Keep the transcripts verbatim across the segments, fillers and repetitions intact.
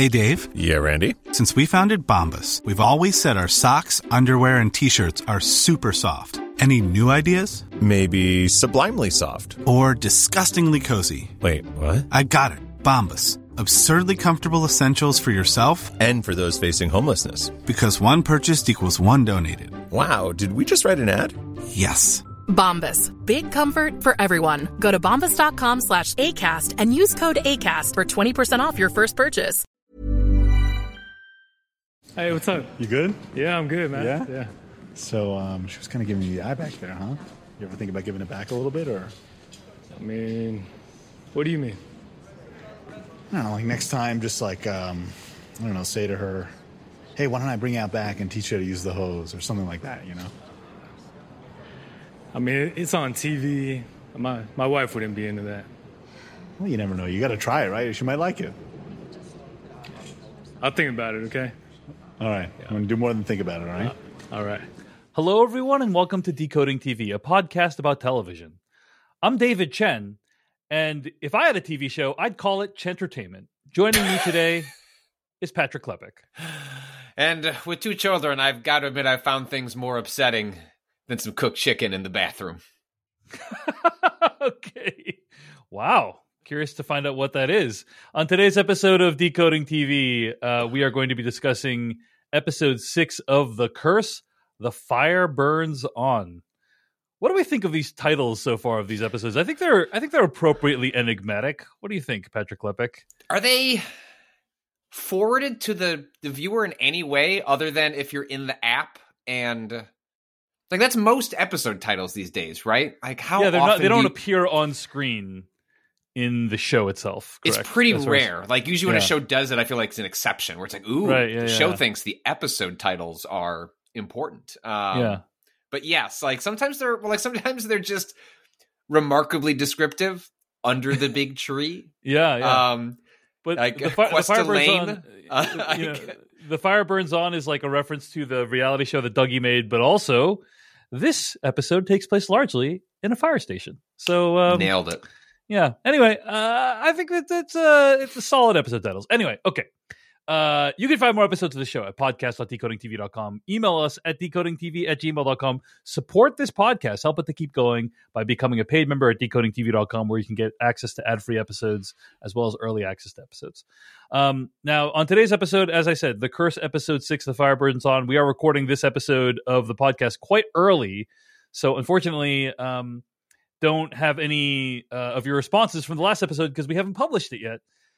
Hey, Dave. Yeah, Randy. Since we founded Bombas, we've always said our socks, underwear, and T-shirts are super soft. Any new ideas? Maybe sublimely soft. Or disgustingly cozy. Wait, what? I got it. Bombas. Absurdly comfortable essentials for yourself and for those facing homelessness. Because one purchased equals one donated. Wow, did we just write an ad? Yes. Bombas. Big comfort for everyone. Go to bombas.com slash ACAST and use code ACAST for twenty percent off your first purchase. Hey, what's up? You good? Yeah, I'm good, man. Yeah? Yeah. So, um, she was kind of giving you the eye back there, huh? You ever think about giving it back a little bit, or? I mean, what do you mean? I don't know, like next time, just like, um, I don't know, say to her, hey, why don't I bring you out back and teach you how to use the hose, or something like that, you know? I mean, it's on T V. My my wife wouldn't be into that. Well, you never know. You got to try it, right? She might like it. I'll think about it, okay? All right. Yeah. I'm going to do more than think about it, all right? Uh, all right. Hello, everyone, and welcome to Decoding T V, a podcast about television. I'm David Chen, and if I had a T V show, I'd call it Chentertainment. Joining me today is Patrick Klepek. And uh, with two children, I've got to admit I found things more upsetting than some cooked chicken in the bathroom. Okay. Wow. Curious to find out what that is. On today's episode of Decoding T V, uh, we are going to be discussing episode six of The Curse, The Fire Burns On. What do we think of these titles so far of these episodes? I think they're I think they're appropriately enigmatic. What do you think, Patrick Klepek? Are they forwarded to the, the viewer in any way other than if you're in the app? And like that's most episode titles these days, right? Like how yeah, they're often not, they don't do you... appear on screen in the show itself. Correct? It's pretty That's rare. Like usually when yeah. a show does it, I feel like it's an exception where it's like, ooh, right, yeah, the yeah. show thinks the episode titles are important. Um, yeah. But yes, like sometimes they're well, like sometimes they're just remarkably descriptive under the big tree. Yeah, yeah. Um, but like the, fi- the fire burns Lane, on. uh, You know, the fire burns on is like a reference to the reality show that Dougie made, but also this episode takes place largely in a fire station. So um, nailed it. Yeah. Anyway, uh, I think that it's uh, it's a solid episode titles. Anyway, okay. Uh, you can find more episodes of the show at podcast dot decoding t v dot com. Email us at decoding t v at gmail dot com. Support this podcast. Help it to keep going by becoming a paid member at decoding t v dot com, where you can get access to ad-free episodes as well as early access to episodes. Um, now, on today's episode, as I said, The Curse, episode six, The Fire Burns On. We are recording this episode of the podcast quite early. So, unfortunately, um, don't have any uh, of your responses from the last episode because we haven't published it yet.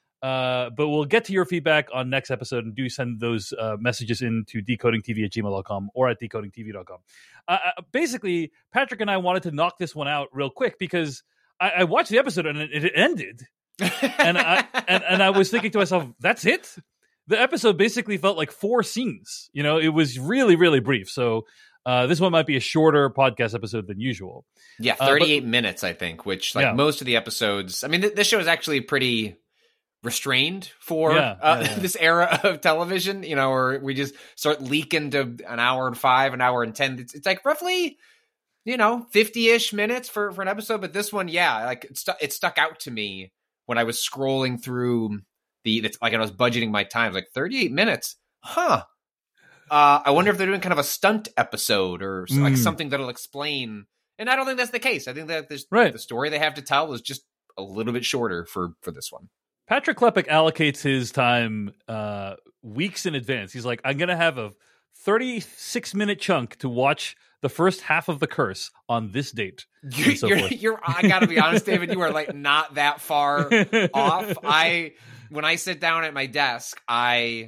Uh, but we'll get to your feedback on next episode, and do send those uh, messages in to decoding t v at gmail dot com or at decoding t v dot com. Uh, basically, Patrick and I wanted to knock this one out real quick because I, I watched the episode and it, it ended. and, I, and, and I was thinking to myself, that's it? The episode basically felt like four scenes. You know, it was really, really brief. So uh, this one might be a shorter podcast episode than usual. Yeah, thirty-eight uh, but, minutes, I think, which like yeah. most of the episodes, I mean, th- this show is actually pretty restrained for yeah, uh, yeah, yeah. this era of television, you know, where we just start leaking to an hour and five, an hour and ten. It's, it's like roughly, you know, fifty-ish minutes for, for an episode. But this one, yeah, like it, stu- it stuck out to me when I was scrolling through the, the like I was budgeting my time, like thirty-eight minutes. Huh. Uh, I wonder if they're doing kind of a stunt episode or mm. like something that'll explain. And I don't think that's the case. I think that this, right. the story they have to tell is just a little bit shorter for, for this one. Patrick Klepek allocates his time uh, weeks in advance. He's like, I'm going to have a thirty-six minute chunk to watch the first half of The Curse on this date. You're, so you're, you're, I got to be honest, David, you are like not that far off. I, when I sit down at my desk, I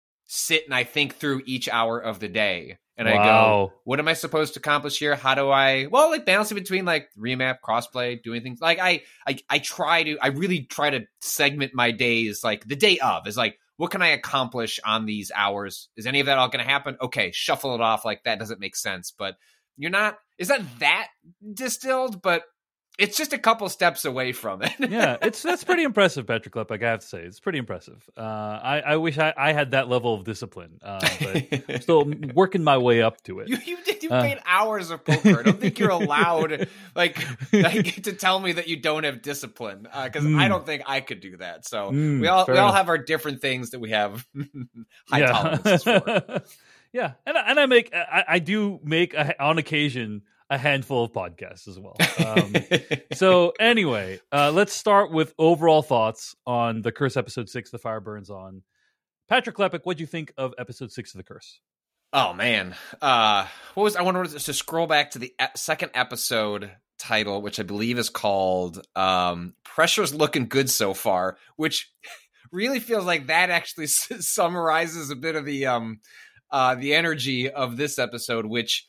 sit and I think through each hour of the day. And wow. I go, what am I supposed to accomplish here? How do I, well, like balancing between like remap, crossplay, doing things like I, I, I try to, I really try to segment my days. Like the day of is like, what can I accomplish on these hours? Is any of that all going to happen? Okay. Shuffle it off. Like that doesn't make sense, but you're not, it's not that distilled, but it's just a couple steps away from it. Yeah, it's that's pretty impressive, Patrick Klepek, I have to say. It's pretty impressive. Uh, I, I wish I, I had that level of discipline, uh, but I'm still working my way up to it. You you, did, you Uh, played hours of poker. I don't think you're allowed like, like to tell me that you don't have discipline, because Mm. I don't think I could do that. So Mm, we all fair we all enough. have our different things that we have high tolerances for. Yeah, and I- and I make I, I do make a, on occasion a handful of podcasts as well. Um, so anyway, uh, let's start with overall thoughts on the Curse episode six, The Fire Burns On. Patrick Klepek, what do you think of episode six of The Curse? Oh man, uh, what was I wanted to scroll back to the e- second episode title, which I believe is called um, "Pressure's Looking Good So Far," which really feels like that actually s- summarizes a bit of the um, uh, the energy of this episode. Which,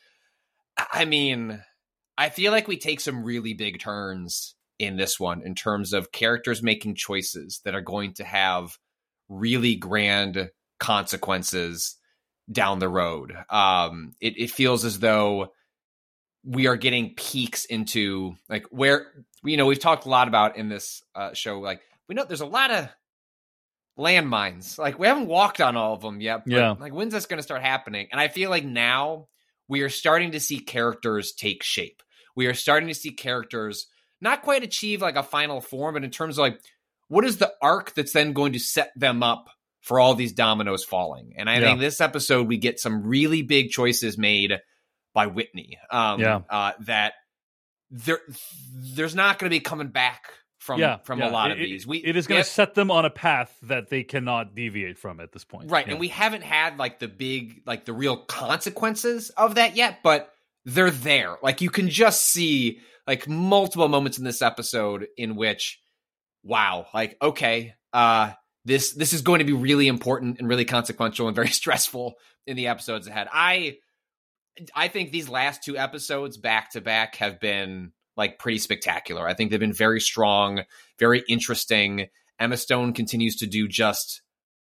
I mean, I feel like we take some really big turns in this one in terms of characters making choices that are going to have really grand consequences down the road. Um, it, it feels as though we are getting peeks into like where, you know, we've talked a lot about in this uh, show. Like we know there's a lot of landmines. Like we haven't walked on all of them yet. But Yeah. like when's this going to start happening? And I feel like now we are starting to see characters take shape. We are starting to see characters not quite achieve like a final form, but in terms of like, what is the arc that's then going to set them up for all these dominoes falling? And I Yeah. think this episode, we get some really big choices made by Whitney. Um, Yeah. uh, that there, there's not going to be coming back from, yeah, from yeah. a lot It- of it- these. We, it is we going have- to set them on a path that they cannot deviate from at this point. Right. Yeah. And we haven't had like the big, like the real consequences of that yet, but they're there. Like you can just see like multiple moments in this episode in which, wow, like, okay, uh, this, this is going to be really important and really consequential and very stressful in the episodes ahead. I, I think these last two episodes back to back have been like pretty spectacular. I think they've been very strong, very interesting. Emma Stone continues to do just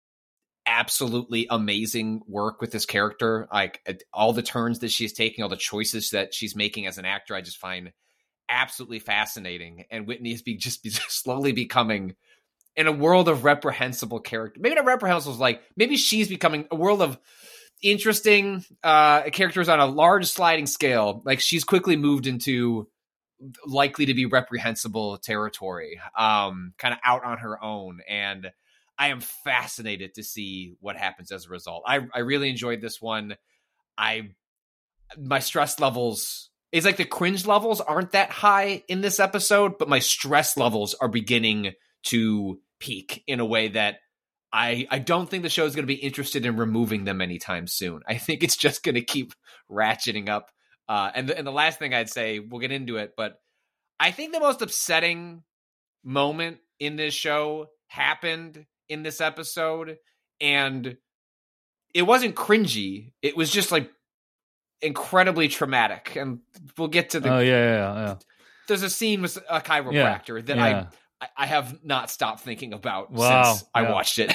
absolutely amazing work with this character. Like all the turns that she's taking, all the choices that she's making as an actor, I just find absolutely fascinating. And Whitney is be just be slowly becoming, in a world of reprehensible character, maybe not reprehensible, like maybe she's becoming a world of interesting uh, characters on a large sliding scale. Like she's quickly moved into likely to be reprehensible territory, um, kind of out on her own. And I am fascinated to see what happens as a result. I, I really enjoyed this one. I, my stress levels, it's like the cringe levels aren't that high in this episode, but my stress levels are beginning to peak in a way that I, I don't think the show is going to be interested in removing them anytime soon. I think it's just going to keep ratcheting up. Uh, and, the, and the last thing I'd say, we'll get into it, but I think the most upsetting moment in this show happened in this episode, and it wasn't cringy. It was just like incredibly traumatic. And we'll get to the, Oh, yeah, yeah, yeah. yeah. there's a scene with a chiropractor Yeah, that yeah. I, I have not stopped thinking about Wow, since I yeah. watched it.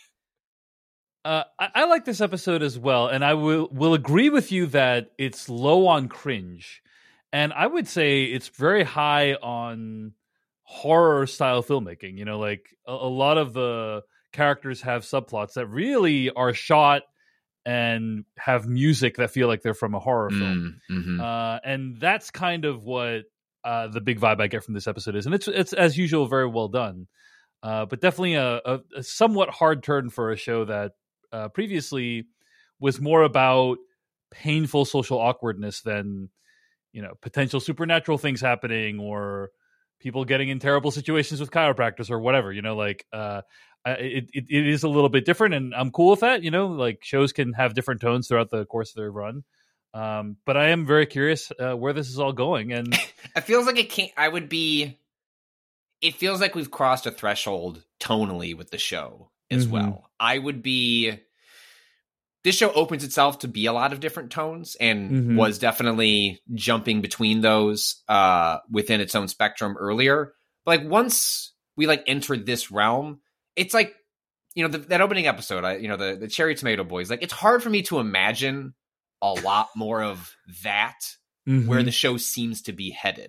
Uh, I, I like this episode as well, and I will will agree with you that it's low on cringe, and I would say it's very high on horror style filmmaking. You know, like a, a lot of the characters have subplots that really are shot and have music that feel like they're from a horror film, Mm-hmm. uh, and that's kind of what uh, the big vibe I get from this episode is, and it's it's as usual very well done, uh, but definitely a, a, a somewhat hard turn for a show that. Uh, previously was more about painful social awkwardness than, you know, potential supernatural things happening or people getting in terrible situations with chiropractors or whatever, you know, like uh, it, it, it is a little bit different and I'm cool with that. You know, like shows can have different tones throughout the course of their run. Um, but I am very curious uh, where this is all going. And It feels like it can't, I would be, it feels like we've crossed a threshold tonally with the show as Mhm. well. I would be, this show opens itself to be a lot of different tones and Mhm. was definitely jumping between those uh, within its own spectrum earlier. But like once we like entered this realm, it's like, you know, the, that opening episode, I, you know, the, the Cherry Tomato Boys, like it's hard for me to imagine a lot more of that Mhm. where the show seems to be headed.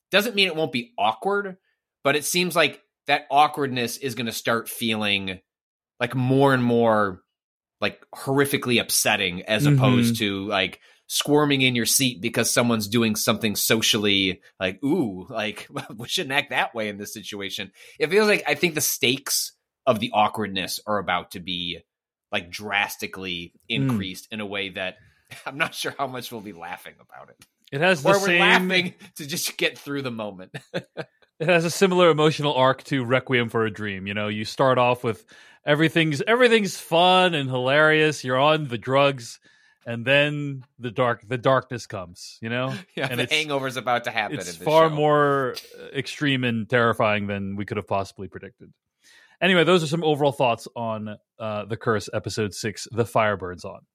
doesn't mean it won't be awkward, but it seems like that awkwardness is going to start feeling like more and more like horrifically upsetting as mm-hmm. opposed to like squirming in your seat because someone's doing something socially like, ooh, like we shouldn't act that way in this situation. It feels like I think the stakes of the awkwardness are about to be like drastically increased mm. in a way that I'm not sure how much we'll be laughing about it. It has the or same... we're laughing to just get through the moment. It has a similar emotional arc to Requiem for a Dream. You know, you start off with everything's everything's fun and hilarious. You're on the drugs, and then the dark the darkness comes. You know, yeah, and the hangover's about to happen. It's in this far show. more extreme and terrifying than we could have possibly predicted. Anyway, those are some overall thoughts on uh, The Curse, episode six, The Fire Burns On.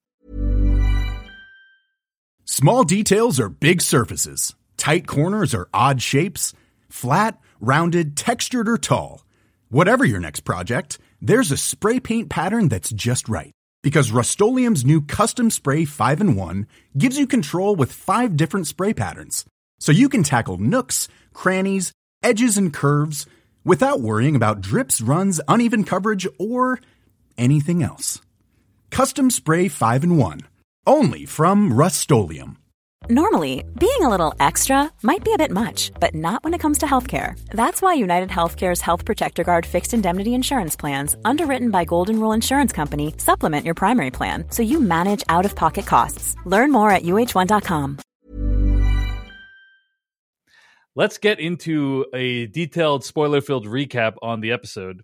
Small details are big surfaces. Tight corners are odd shapes. Flat, rounded, textured, or tall. Whatever your next project, there's a spray paint pattern that's just right. Because Rust-Oleum's new Custom Spray five in one gives you control with five different spray patterns. So you can tackle nooks, crannies, edges, and curves without worrying about drips, runs, uneven coverage, or anything else. Custom Spray five in one. Only from Rust-Oleum. Normally, being a little extra might be a bit much, but not when it comes to healthcare. That's why United Healthcare's Health Protector Guard fixed indemnity insurance plans, underwritten by Golden Rule Insurance Company, supplement your primary plan so you manage out-of-pocket costs. Learn more at U H one dot com. Let's get into a detailed spoiler-filled recap on the episode.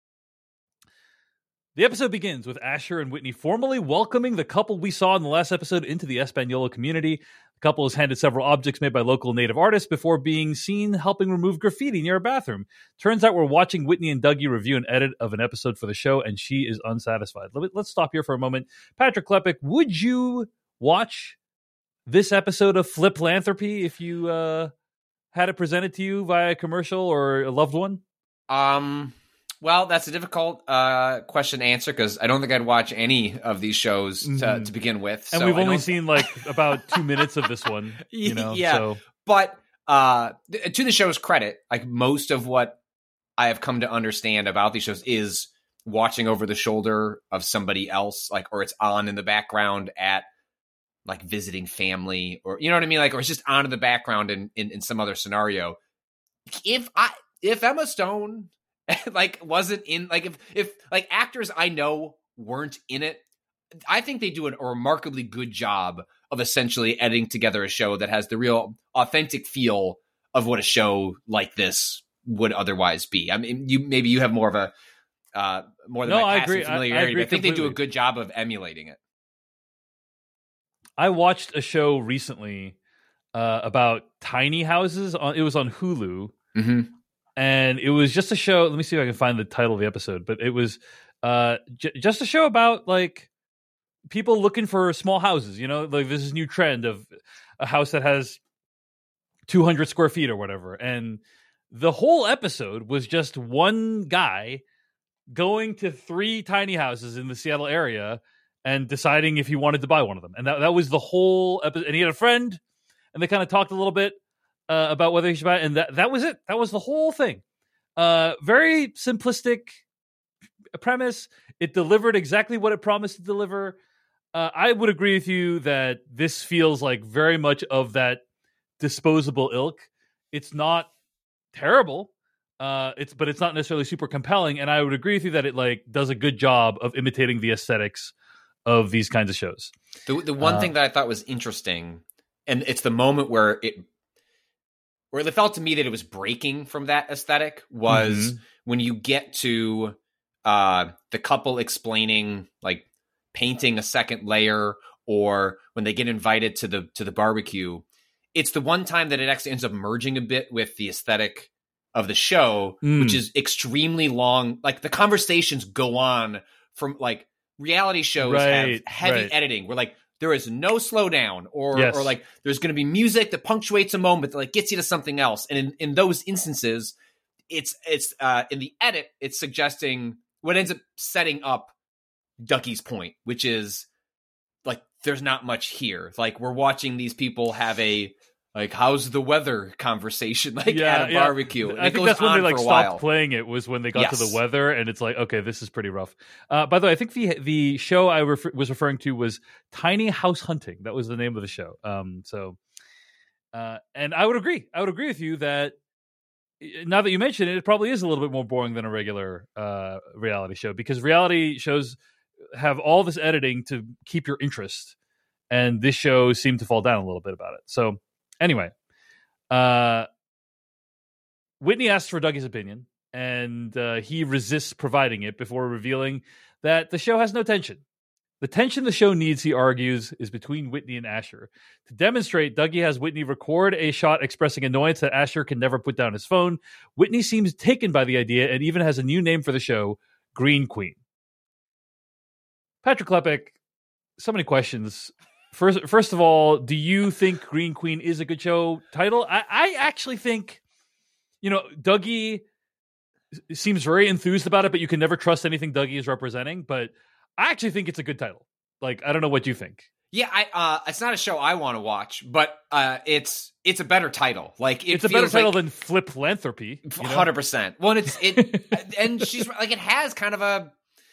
The episode begins with Asher and Whitney formally welcoming the couple we saw in the last episode into the Espanola community. The couple is handed several objects made by local native artists before being seen helping remove graffiti near a bathroom. Turns out we're watching Whitney and Dougie review an edit of an episode for the show, and she is unsatisfied. Let's stop here for a moment. Patrick Klepek, would you watch this episode of Flip-lanthropy if you uh, had it presented to you via a commercial or a loved one? Um... Well, that's a difficult uh, question to answer because I don't think I'd watch any of these shows to, mm-hmm. to begin with. And so we've I only don't... seen like about two minutes of this one. You know, yeah, so. But uh, th- to the show's credit, like most of what I have come to understand about these shows is watching over the shoulder of somebody else, like, or it's on in the background at like visiting family, or you know what I mean, like, or it's just on in the background in in, in some other scenario. If I if Emma Stone. like wasn't in like if if like actors I know weren't in it, I think they do a remarkably good job of essentially editing together a show that has the real authentic feel of what a show like this would otherwise be. I mean, you maybe you have more of a uh, more than no, my I passive agree. familiarity, I, I, agree but I think completely. They do a good job of emulating it. I watched a show recently uh, about tiny houses. On it was on Hulu. Mm-hmm. And it was just a show. Let me see if I can find the title of the episode. But it was uh, j- just a show about like people looking for small houses. You know, like this is new trend of a house that has two hundred square feet or whatever. And the whole episode was just one guy going to three tiny houses in the Seattle area and deciding if he wanted to buy one of them. And that, that was the whole episode. And he had a friend, and they kind of talked a little bit. Uh, about whether he should buy it, and that, that was it. That was the whole thing. Uh, very simplistic premise. It delivered exactly what it promised to deliver. Uh, I would agree with you that this feels like very much of that disposable ilk. It's not terrible, uh, it's but it's not necessarily super compelling. And I would agree with you that it like does a good job of imitating the aesthetics of these kinds of shows. The the one uh, thing that I thought was interesting, and it's the moment where it. Where it felt to me that it was breaking from that aesthetic was mm-hmm. when you get to uh, the couple explaining, like painting a second layer, or when they get invited to the to the barbecue. It's the one time that it actually ends up merging a bit with the aesthetic of the show, mm. which is extremely long. Like the conversations go on from like reality shows right, have heavy right. editing. Where like. There is no slowdown, or yes. or like there's going to be music that punctuates a moment that like gets you to something else. And in, in those instances, it's it's uh, in the edit, it's suggesting what ends up setting up Ducky's point, which is like there's not much here. Like we're watching these people have a like how's the weather conversation like yeah, at a yeah. barbecue. And I it think goes that's when on they like for a stopped while. playing it was when they got Yes. to the weather, and it's like, okay, this is pretty rough. Uh, by the way, I think the the show I refer- was referring to was Tiny House Hunting. That was the name of the show. Um, so, uh, and I would agree. I would agree with you that now that you mention it, it probably is a little bit more boring than a regular uh, reality show, because reality shows have all this editing to keep your interest, and this show seemed to fall down a little bit about it. So, anyway. Uh, Whitney asks for Dougie's opinion, and uh, he resists providing it before revealing that the show has no tension. The tension the show needs, he argues, is between Whitney and Asher. To demonstrate, Dougie has Whitney record a shot expressing annoyance that Asher can never put down his phone. Whitney seems taken by the idea and even has a new name for the show, Green Queen. Patrick Klepek, so many questions. First, first of all, do you think Green Queen is a good show title? I, I actually think, you know, Dougie seems very enthused about it, but you can never trust anything Dougie is representing. But I actually think it's a good title. Like, I don't know what you think. Yeah, I uh, it's not a show I want to watch, but uh, it's it's a better title. Like it it's a better feels title like, than Flip Philanthropy. Hundred percent. Well, and it's it, and she's like it has kind of a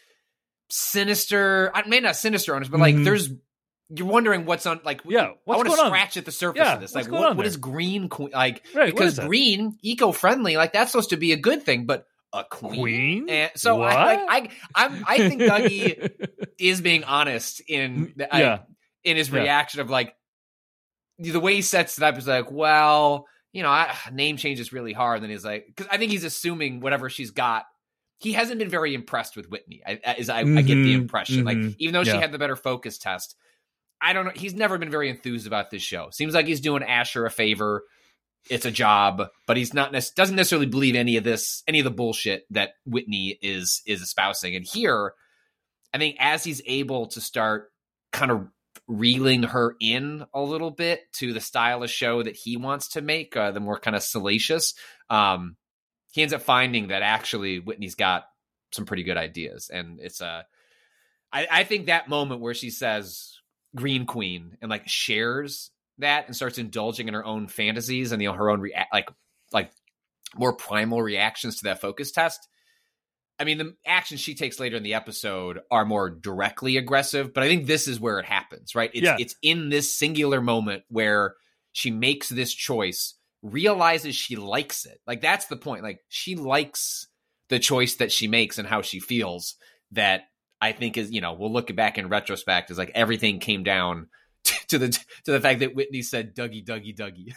sinister. I mean, not sinister on it, but like Mhm. there's. You're wondering what's on, like, yeah, what's I want to going on? scratch at the surface Yeah, of this. what's Like, going what, on what there? is green queen? Like, Right, what because is that? green, eco-friendly, like, that's supposed to be a good thing, but a queen? Queen? And so What? I, like, I, I'm, I think Dougie is being honest in, I, Yeah. in his Yeah. reaction of, like, the way he sets it up is like, well, you know, I, name change is really hard. And then he's like, because I think he's assuming whatever she's got. He hasn't been very impressed with Whitney. I, as I, I get the Mhm, impression, mhm. like even though she Yeah. had the better focus test, I don't know. He's never been very enthused about this show. Seems like he's doing Asher a favor. It's a job, but he's not nec- doesn't necessarily believe any of this, any of the bullshit that Whitney is is espousing. And here, I think as he's able to start kind of reeling her in a little bit to the style of show that he wants to make, uh, the more kind of salacious, um, he ends up finding that actually Whitney's got some pretty good ideas. And it's a, uh, I, I think that moment where she says Green Queen and like shares that and starts indulging in her own fantasies and, you know, her own rea- like, like more primal reactions to that focus test. I mean, the actions she takes later in the episode are more directly aggressive, but I think this is where it happens, right? It's, Yeah. it's in this singular moment where she makes this choice, realizes she likes it. Like, that's the point. Like, she likes the choice that she makes and how she feels, that I think is, you know, we'll look back in retrospect as like everything came down to the, to the fact that Whitney said, Dougie, Dougie, Dougie.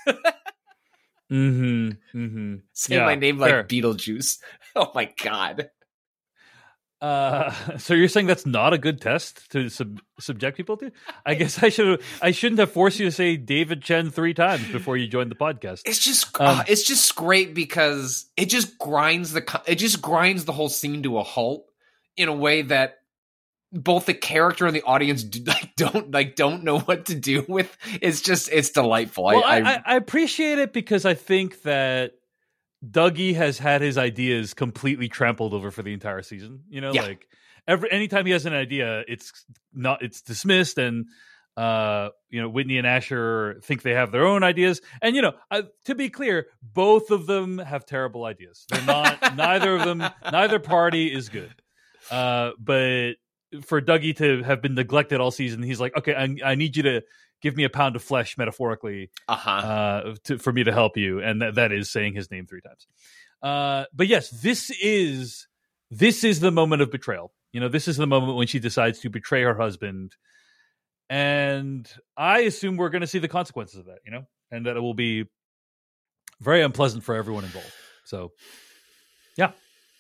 Mm-hmm. Mm-hmm. Say Yeah, my name fair. like Beetlejuice. Oh my God. Uh, so you're saying that's not a good test to sub- subject people to? I guess I should I shouldn't have forced you to say David Chen three times before you joined the podcast. It's just Um, uh, it's just great because it just grinds the co- it just grinds the whole scene to a halt in a way that both the character and the audience do, like, don't like don't know what to do with. It's just it's delightful. Well, I, I, I, I, I appreciate it because I think that Dougie has had his ideas completely trampled over for the entire season. You know, Yeah. like every anytime he has an idea, it's not it's dismissed, and uh, you know, Whitney and Asher think they have their own ideas. And you know, I, to be clear, both of them have terrible ideas. They're not. neither of them. Neither party is good. Uh, but for Dougie to have been neglected all season, he's like, okay, I, I need you to give me a pound of flesh, metaphorically, uh-huh. uh, to, for me to help you, and that, that is saying his name three times. Uh, but yes, this is this is the moment of betrayal. You know, this is the moment when she decides to betray her husband, and I assume we're going to see the consequences of that. You know, and that it will be very unpleasant for everyone involved. So, yeah.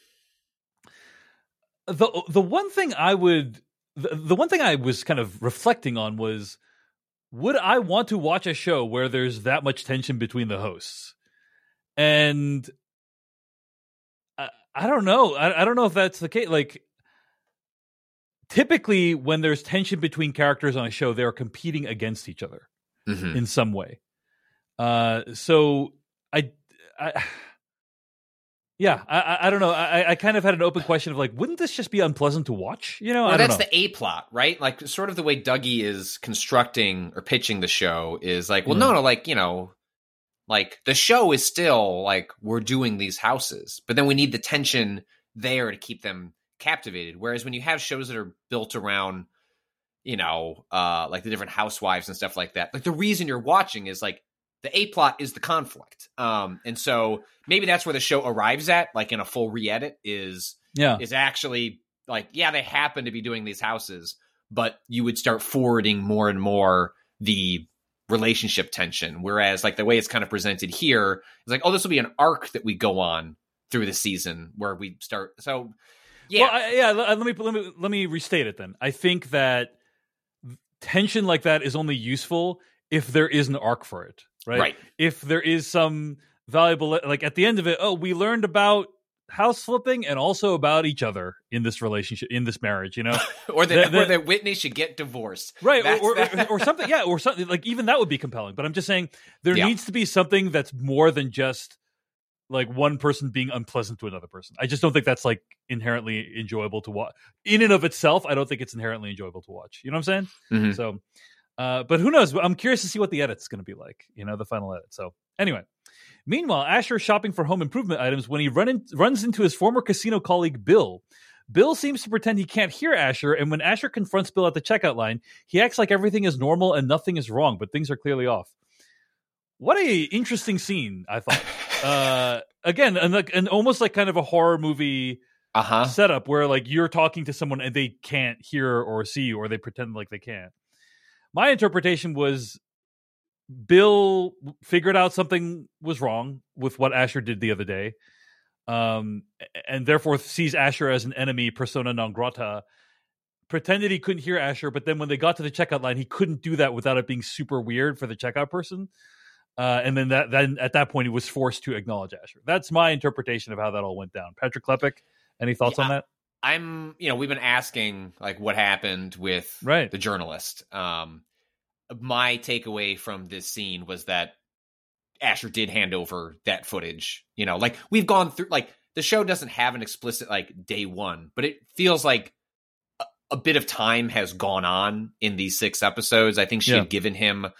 The the one thing I would the, the one thing I was kind of reflecting on was, would I want to watch a show where there's that much tension between the hosts? And I, I don't know. I, I don't know if that's the case. Like, typically when there's tension between characters on a show, they're competing against each other Mhm. in some way. Uh, so I, I yeah, I, I, I don't know. I, I kind of had an open question of like, wouldn't this just be unpleasant to watch? You know, Well, I don't that's know. the A plot, right? Like, sort of the way Dougie is constructing or pitching the show is like, well, Mhm. no, no, like, you know, like the show is still like we're doing these houses, but then we need the tension there to keep them captivated. Whereas when you have shows that are built around, you know, uh, like the different housewives and stuff like that, like the reason you're watching is like the A plot is the conflict. Um, and so maybe that's where the show arrives at, like in a full re-edit is, yeah. is actually like, yeah, they happen to be doing these houses, but you would start forwarding more and more the relationship tension. Whereas like the way it's kind of presented here is like, oh, this will be an arc that we go on through the season where we start. So yeah, well, I, yeah. Let me let me let me restate it then. I think that tension like that is only useful if there is an arc for it, right? Right. If there is some valuable, like at the end of it, oh, we learned about house flipping and also about each other in this relationship, in this marriage, you know, or that the, the, or that Whitney should get divorced, right? Or, or, or something, yeah, or something like even that would be compelling. But I'm just saying there yeah. needs to be something that's more than just like one person being unpleasant to another person. I just don't think that's like inherently enjoyable to watch in and of itself. I don't think it's inherently enjoyable to watch. You know what I'm saying? Mm-hmm. So, uh, but who knows? I'm curious to see what the edit's going to be like, you know, the final edit. So anyway, meanwhile, Asher is shopping for home improvement items when he run in, runs into his former casino colleague, Bill. Bill seems to pretend he can't hear Asher. And when Asher confronts Bill at the checkout line, he acts like everything is normal and nothing is wrong, but things are clearly off. What a interesting scene, I thought. uh, again, and like, and almost like kind of a horror movie uh-huh. setup where like you're talking to someone and they can't hear or see you, or they pretend like they can't. My interpretation was Bill figured out something was wrong with what Asher did the other day, um, and therefore sees Asher as an enemy, persona non grata. Pretended he couldn't hear Asher, but then when they got to the checkout line, he couldn't do that without it being super weird for the checkout person. Uh, and then that then at that point, he was forced to acknowledge Asher. That's my interpretation of how that all went down. Patrick Klepek, any thoughts yeah, on that? I'm, you know, we've been asking like what happened with right. the journalist. Um, my takeaway from this scene was that Asher did hand over that footage. You know, like we've gone through, like the show doesn't have an explicit like day one, but it feels like a, a bit of time has gone on in these six episodes. I think she yeah. had given him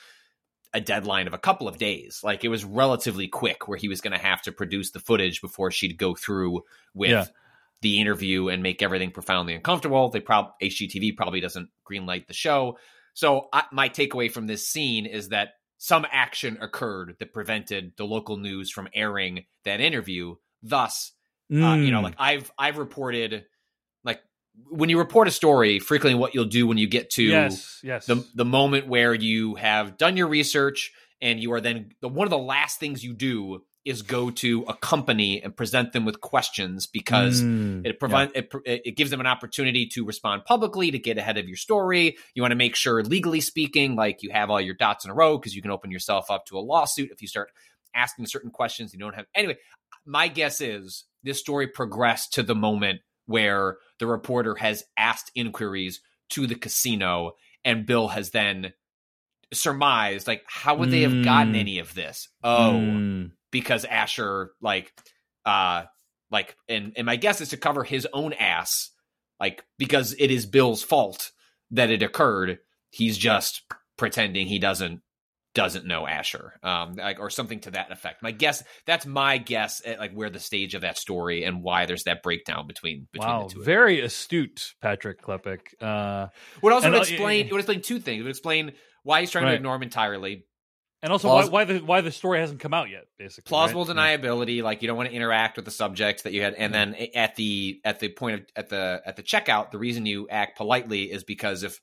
a deadline of a couple of days. Like it was relatively quick where he was going to have to produce the footage before she'd go through with yeah. the interview and make everything profoundly uncomfortable. They probably H G T V probably doesn't greenlight the show. So I, my takeaway from this scene is that some action occurred that prevented the local news from airing that interview. Thus, mm. uh, you know, like I've, I've reported, like when you report a story, frequently what you'll do when you get to yes, yes. the the moment where you have done your research and you are then the one of the last things you do is go to a company and present them with questions because mm, it prevent yeah. it, it gives them an opportunity to respond publicly, to get ahead of your story. You want to make sure, legally speaking, like you have all your dots in a row because you can open yourself up to a lawsuit if you start asking certain questions you don't have. Anyway, my guess is this story progressed to the moment where the reporter has asked inquiries to the casino and Bill has then surmised, like, how would they have gotten any of this? Oh, mm. because Asher, like, uh, like, and, and my guess is to cover his own ass, like, because it is Bill's fault that it occurred. He's just pretending he doesn't doesn't know Asher, um, like, or something to that effect. My guess, that's my guess at like where the stage of that story and why there's that breakdown between between wow, the two. Very astute, Patrick Klepek. Uh, would also and, explain. Uh, it would explain two things. It would explain why he's trying right. to ignore him entirely, and also Plaus- why, why the why the story hasn't come out yet. Basically, plausible right? deniability, like you don't want to interact with the subject that you had, and then at the at the point of at the at the checkout, the reason you act politely is because if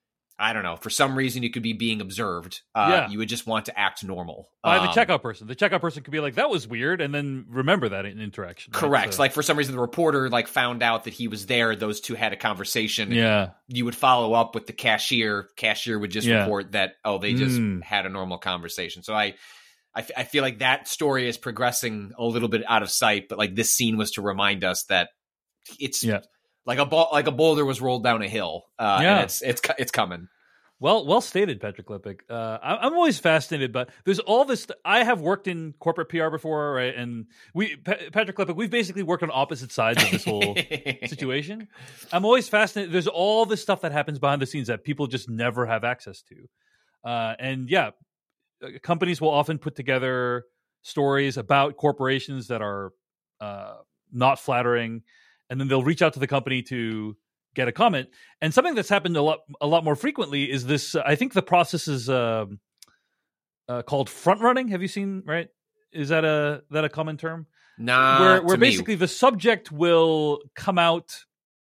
I don't know, for some reason you could be being observed. Uh, yeah. You would just want to act normal. By um, the checkout person. The checkout person could be like, that was weird, and then remember that in interaction. Right? Correct. So, like for some reason the reporter like found out that he was there. Those two had a conversation. Yeah. You would follow up with the cashier. Cashier would just yeah. report that, oh, they just mm. had a normal conversation. So I, I, f- I feel like that story is progressing a little bit out of sight, but like this scene was to remind us that it's yeah. like a ball, like a boulder was rolled down a hill. Uh, yeah. and it's, it's, it's coming. Well, well stated, Patrick Klepek. Uh, I'm always fascinated, but there's all this. I have worked in corporate P R before, right? And we, pa- Patrick Klepek, we've basically worked on opposite sides of this whole situation. I'm always fascinated. There's all this stuff that happens behind the scenes that people just never have access to. Uh, and yeah, companies will often put together stories about corporations that are uh, not flattering, and then they'll reach out to the company to get a comment. And something that's happened a lot, a lot more frequently is this. Uh, I think the process is uh, uh, called front running. Have you seen? Right? Is that a that a common term? Nah. Where, where to basically me. the subject will come out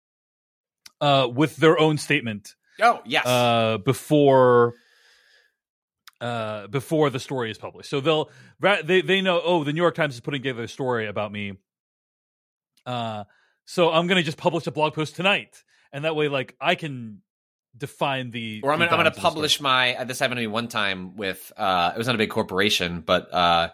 uh, with their own statement. Oh yes. Uh, before. Uh, before the story is published, so they'll they they know. Oh, the New York Times is putting together a story about me. Uh, so I'm gonna just publish a blog post tonight, and that way, like, I can define the. Or I'm the gonna, I'm gonna bounds of the publish story. my. This happened to me one time with. Uh, it was not a big corporation, but uh,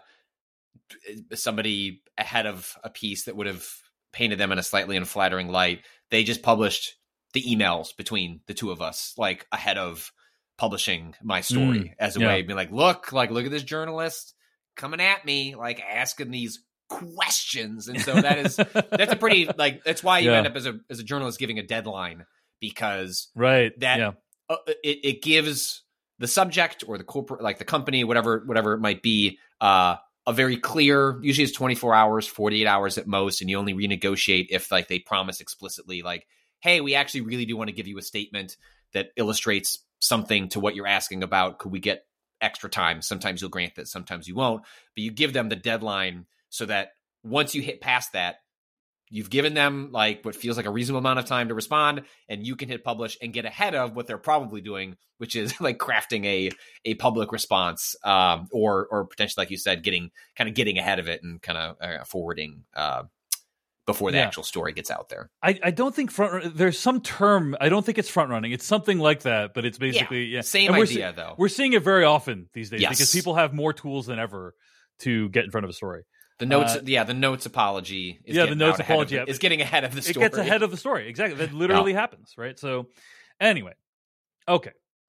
somebody ahead of a piece that would have painted them in a slightly unflattering light. They just published the emails between the two of us, like ahead of publishing my story Mm, as a yeah. way of being like, look, like, look at this journalist coming at me, like asking these questions. And so that is, that's a pretty, like, that's why you Yeah. end up as a, as a journalist giving a deadline, because Right. that yeah. uh, it, it gives the subject or the corporate, like the company, whatever, whatever it might be, uh, a very clear, usually it's twenty-four hours, forty-eight hours at most. And you only renegotiate if, like, they promise explicitly, like, hey, we actually really do want to give you a statement that illustrates something to what you're asking about. Could we get extra time? Sometimes you'll grant that, sometimes you won't, but you give them the deadline so that once you hit past that, you've given them like what feels like a reasonable amount of time to respond, and you can hit publish and get ahead of what they're probably doing, which is like crafting a a public response, um, or or potentially, like you said, getting kind of getting ahead of it and kind of uh, forwarding uh, before the Yeah. actual story gets out there. I, I don't think front. There's some term. I don't think it's front running. It's something like that, but it's basically yeah. Same And we're idea, see- though. We're seeing it very often these days Yes. because people have more tools than ever to get in front of a story. The notes, Uh, yeah, the notes apology. Is yeah, the getting notes out ahead of apology the- is getting ahead of the story. It gets ahead of the story. Exactly. That literally happens, right? So, anyway, okay.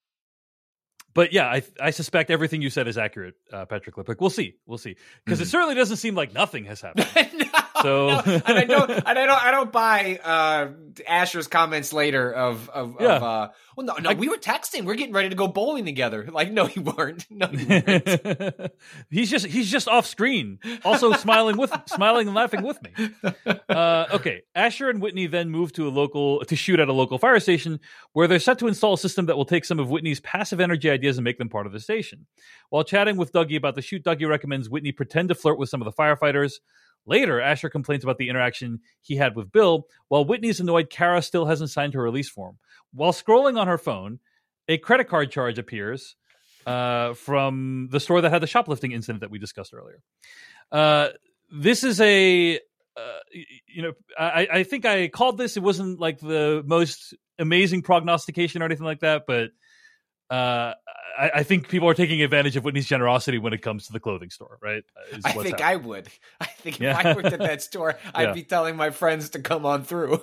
But yeah, I I suspect everything you said is accurate, uh, Patrick Lippick. We'll see. We'll see. Because it certainly doesn't seem like nothing has happened. no, So- no. and I don't, and I don't, I don't buy uh, Asher's comments later of, of, Yeah. of uh, well, no, no, I- we were texting. We're getting ready to go bowling together. Like, no, you weren't. No, you weren't. he's just he's just off screen, also smiling with smiling and laughing with me. Uh, okay, Asher and Whitney then move to a local to shoot at a local fire station, where they're set to install a system that will take some of Whitney's passive energy ideas and make them part of the station. While chatting with Dougie about the shoot, Dougie recommends Whitney pretend to flirt with some of the firefighters. Later, Asher complains about the interaction he had with Bill, while Whitney's annoyed Kara still hasn't signed her release form. While scrolling on her phone, a credit card charge appears uh, from the store that had the shoplifting incident that we discussed earlier. Uh, this is a, uh, you know, I, I think I called this. It wasn't like the most amazing prognostication or anything like that, but uh, I, I think people are taking advantage of Whitney's generosity when it comes to the clothing store, right? Is I what's think happening. I would. I think if Yeah. I worked at that store, I'd Yeah. be telling my friends to come on through.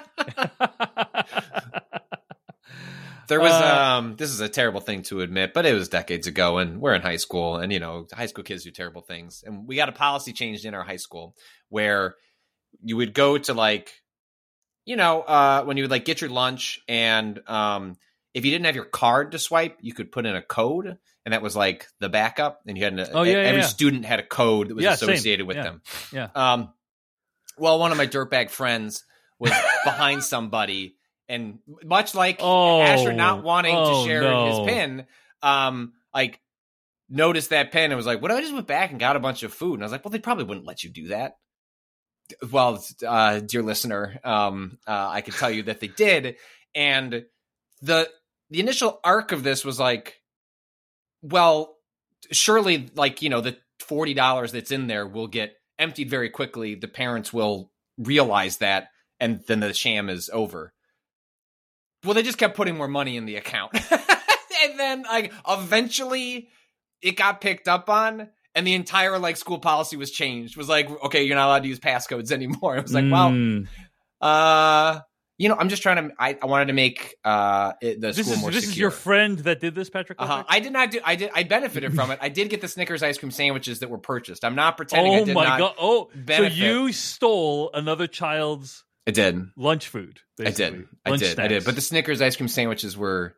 There was Uh, um this is a terrible thing to admit, but it was decades ago, and we're in high school, and you know, high school kids do terrible things. And we got a policy changed in our high school where you would go to, like, you know, uh when you would like get your lunch, and um if you didn't have your card to swipe, you could put in a code, and that was like the backup, and you had an, Oh, yeah, yeah, every yeah. student had a code that was Yeah, same. associated with Yeah. them. Yeah. Um, well, one of my dirtbag friends was behind somebody, and much like Oh, Asher not wanting oh, to share no. his pin, um, like noticed that pin and was like, "What? I just went back and got a bunch of food." And I was like, "Well, they probably wouldn't let you do that." Well, uh, dear listener, um, uh, I can tell you that they did, and the the initial arc of this was like, well, surely, like, you know, the forty dollars that's in there will get emptied very quickly. The parents will realize that, and then the sham is over. Well, they just kept putting more money in the account. And then, like, eventually it got picked up on, and the entire, like, school policy was changed. It was like, okay, you're not allowed to use passcodes anymore. It was like, well, Mm. uh, you know, I'm just trying to, I, I wanted to make uh it, the This school is more this secure. is your friend that did this, Patrick. Uh-huh. Lippick? I did not do. I did. I benefited from it. I did get the Snickers ice cream sandwiches that were purchased. I'm not pretending. I Oh did my not god! Oh, benefit. so you stole another child's I did. lunch food? I Basically. did. I Lunch did. I did. snacks. But the Snickers ice cream sandwiches were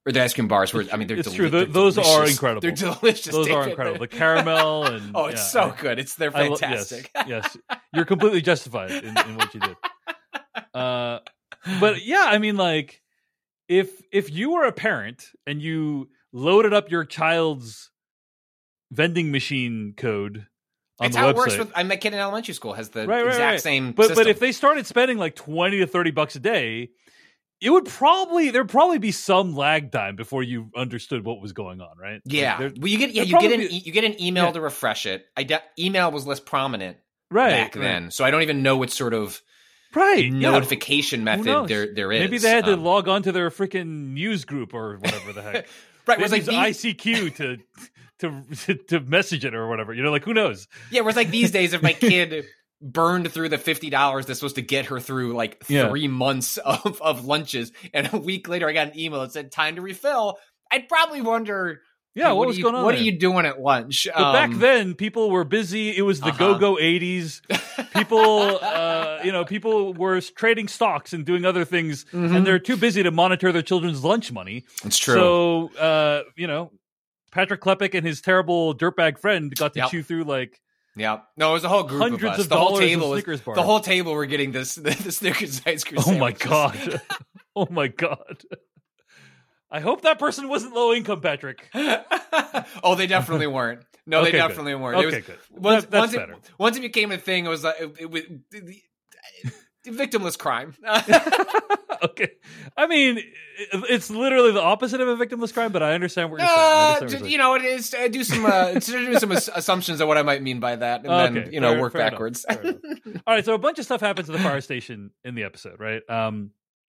Or the ice cream bars were, I mean, they're It's deli- true. they're Th- those delicious. are incredible. They're delicious. Those Take are it. incredible. The caramel and Oh, it's yeah, so I- good. It's they're I lo- fantastic. yes, yes, you're completely justified in, in what you did. Uh, but yeah, I mean, like, if if you were a parent and you loaded up your child's vending machine code on It's the how website, it works with. I my kid in elementary school has the right, right, exact right. same. But system. but if they started spending like twenty to thirty bucks a day, it would probably there'd probably be some lag time before you understood what was going on, right? yeah, Like, well, you get yeah there'd you get an probably e- you get an email Yeah. to refresh it. I de- email was less prominent right back right. then, so I don't even know what sort of Right. yeah. notification Who method knows? there there is. Maybe they had to Um, log on to their freaking news group or whatever the heck. right. They Was like use these, I C Q to, to to message it or whatever. You know, like who knows? yeah, whereas like these days, if my kid burned through the fifty dollars that's supposed to get her through like Yeah. three months of, of lunches, and a week later I got an email that said time to refill, I'd probably wonder, Yeah, hey, what are was you, going on What there? are you doing at lunch? But back Um, then, people were busy. It was the Uh-huh. go-go eighties. People, uh, you know, people were trading stocks and doing other things, and they're too busy to monitor their children's lunch money. It's true. So, uh, you know, Patrick Klepek and his terrible dirtbag friend got to Yep. chew through like Yeah, no, it was a whole group hundreds of us. of the whole dollars of table was Snickers bars. the whole table were getting this the, the Snickers ice cream. Oh my sandwiches. god! Oh my god! I hope that person wasn't low income, Patrick. Oh, they definitely weren't. No, Okay, they good. definitely weren't. Okay, it was, good. Once, That- that's once, better. it, once it became a thing, it was like it, it was the, the victimless crime. Okay, I mean, it- it's literally the opposite of a victimless crime, but I understand what you're saying. I Uh, understand what you're ju- saying. you know, it is uh, do some uh, do some ass- assumptions of what I might mean by that, and then Okay, you know fair- work fair enough, backwards. fair enough. All right, so a bunch of stuff happens at the fire station in the episode, right? Um,